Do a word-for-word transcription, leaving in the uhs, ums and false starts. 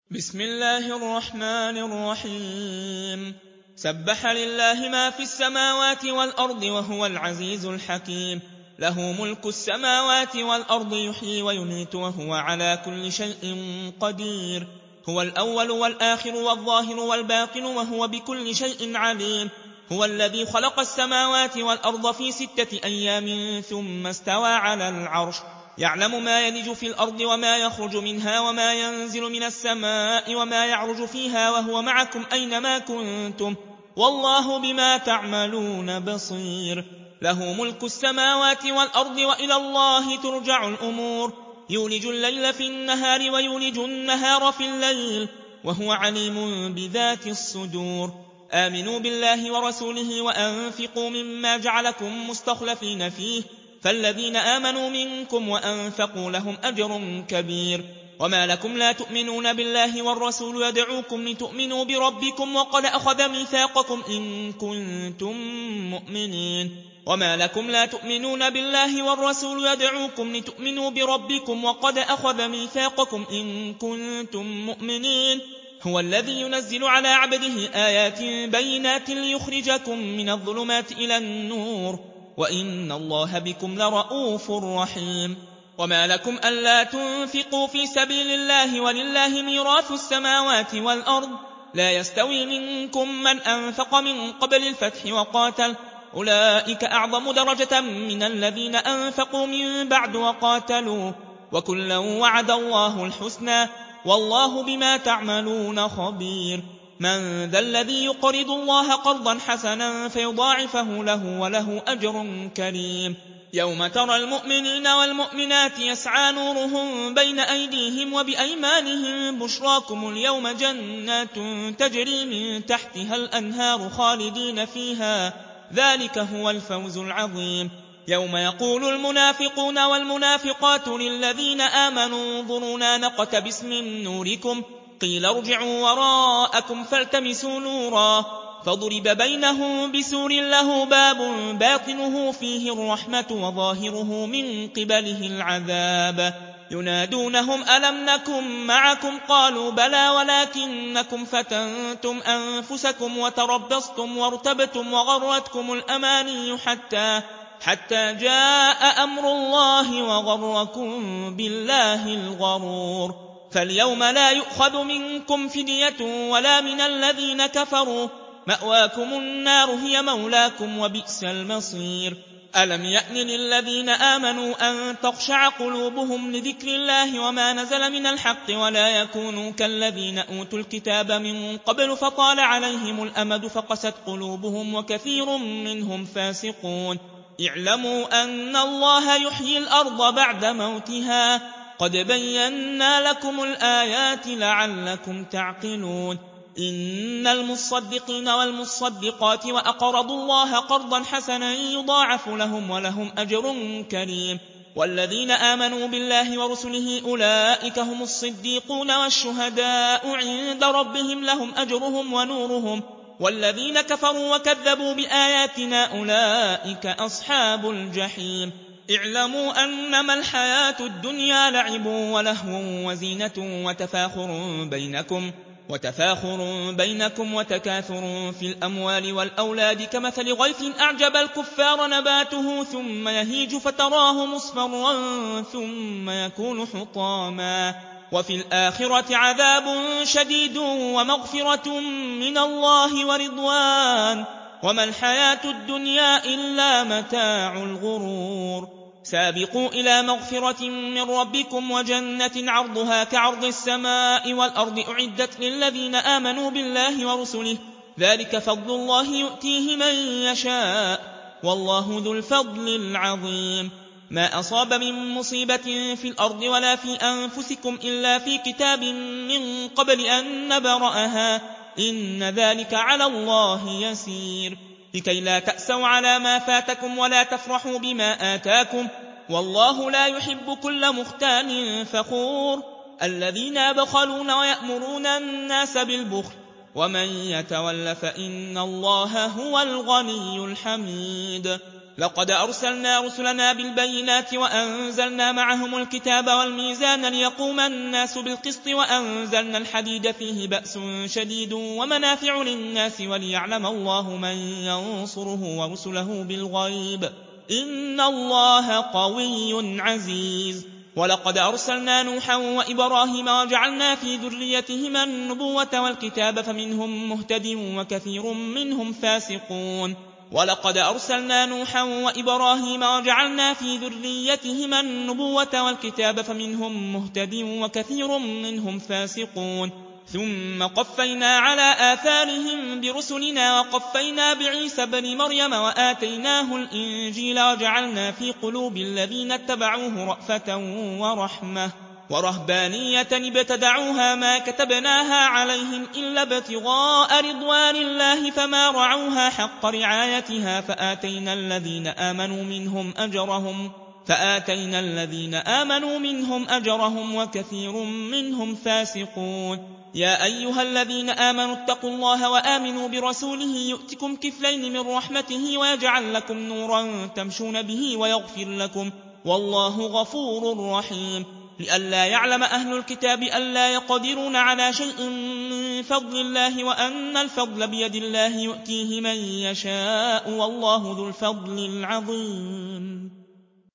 بسم الله الرحمن الرحيم سبح لله ما في السماوات والأرض وهو العزيز الحكيم له ملك السماوات والأرض يحيي ويميت وهو على كل شيء قدير هو الأول والآخر والظاهر والباطن وهو بكل شيء عليم هو الذي خلق السماوات والأرض في ستة أيام ثم استوى على العرش يعلم ما يلج في الأرض وما يخرج منها وما ينزل من السماء وما يعرج فيها وهو معكم أينما كنتم والله بما تعملون بصير له ملك السماوات والأرض وإلى الله ترجع الأمور يولج الليل في النهار ويولج النهار في الليل وهو عليم بذات الصدور آمنوا بالله ورسوله وأنفقوا مما جعلكم مستخلفين فيه فالذين آمنوا منكم وأنفقوا لهم أجر كبير وما لكم لا تؤمنون بالله والرسول يدعوكم لتؤمنوا بربكم وقد أخذ ميثاقكم إن كنتم مؤمنين وما لكم لا تؤمنون بالله والرسول يدعوكم لتؤمنوا بربكم وقد أخذ ميثاقكم إن كنتم مؤمنين هو الذي ينزل على عبده آيات بينات ليخرجكم من الظلمات إلى النور وإن الله بكم لرؤوف رحيم وما لكم ألا تنفقوا في سبيل الله ولله ميراث السماوات والأرض لا يستوي منكم من أنفق من قبل الفتح وقاتل أولئك أعظم درجة من الذين أنفقوا من بعد وقاتلوا وكلا وعد الله الحسنى والله بما تعملون خبير من ذا الذي يقرض الله قرضا حسنا فيضاعفه له وله أجر كريم يوم ترى المؤمنين والمؤمنات يسعى نورهم بين أيديهم وبأيمانهم بشراكم اليوم جنات تجري من تحتها الأنهار خالدين فيها ذلك هو الفوز العظيم يوم يقول المنافقون والمنافقات للذين آمنوا انظرونا نقتبس من نوركم قيل ارجعوا وراءكم فالتمسوا نورا فضرب بينهم بسور له باب باطنه فيه الرحمة وظاهره من قبله العذاب ينادونهم ألم نكن معكم قالوا بلى ولكنكم فتنتم أنفسكم وتربصتم وارتبتم وغرتكم الأماني حتى حتى جاء أمر الله وغركم بالله الغرور فاليوم لا يؤخذ منكم فدية ولا من الذين كفروا مأواكم النار هي مولاكم وبئس المصير ألم يأن للذين آمنوا أن تخشع قلوبهم لذكر الله وما نزل من الحق ولا يكونوا كالذين أوتوا الكتاب من قبل فطال عليهم الأمد فقست قلوبهم وكثير منهم فاسقون اعلموا أن الله يحيي الأرض بعد موتها قد بينا لكم الآيات لعلكم تعقلون إن المصدقين والمصدقات وأقرضوا الله قرضا حسنا يضاعف لهم ولهم أجر كريم والذين آمنوا بالله ورسله أولئك هم الصديقون والشهداء عند ربهم لهم أجرهم ونورهم والذين كفروا وكذبوا بآياتنا أولئك أصحاب الجحيم اعلموا أنما الحياة الدنيا لعب ولهو وزينة وتفاخر بينكم وتفاخر بينكم وتكاثر في الأموال والأولاد كمثل غيث أعجب الكفار نباته ثم يهيج فتراه مصفرا ثم يكون حطاما وفي الآخرة عذاب شديد ومغفرة من الله ورضوان وما الحياة الدنيا إلا متاع الغرور سابقوا إلى مغفرة من ربكم وجنة عرضها كعرض السماء والأرض أعدت للذين آمنوا بالله ورسله ذلك فضل الله يؤتيه من يشاء والله ذو الفضل العظيم ما أصاب من مصيبة في الأرض ولا في أنفسكم إلا في كتاب من قبل أن نبرأها إن ذلك على الله يسير لكي لا تأسوا على ما فاتكم ولا تفرحوا بما آتاكم والله لا يحب كل مختال فخور الذين يبخلون ويأمرون الناس بالبخل ومن يتول فإن الله هو الغني الحميد لقد أرسلنا رسلنا بالبينات وأنزلنا معهم الكتاب والميزان ليقوم الناس بالقسط وأنزلنا الحديد فيه بأس شديد ومنافع للناس وليعلم الله من ينصره ورسله بالغيب إن الله قوي عزيز. ولقد أرسلنا نوحا وإبراهيم وجعلنا في ذريتهما النبوة والكتاب فمنهم مهتد وكثير منهم فاسقون. ولقد أرسلنا نوحا وإبراهيم وجعلنا في ذريتهما النبوة والكتاب فمنهم مهتد وكثير منهم فاسقون. ثم قفينا على آثارهم برسلنا وقفينا بعيسى بن مريم وآتيناه الإنجيل وجعلنا في قلوب الذين اتبعوه رأفة ورحمة ورهبانية ابتدعوها ما كتبناها عليهم إلا ابتغاء رضوان الله فما رعوها حق رعايتها فآتينا الذين آمنوا منهم أجرهم فآتينا الذين آمنوا منهم أجرهم وكثير منهم فاسقون. يا أيها الذين آمنوا اتقوا الله وآمنوا برسوله يؤتكم كفلين من رحمته ويجعل لكم نورا تمشون به ويغفر لكم والله غفور رحيم. لئلا يعلم أهل الكتاب ألا يقدرون على شيء من فضل الله وأن الفضل بيد الله يؤتيه من يشاء والله ذو الفضل العظيم.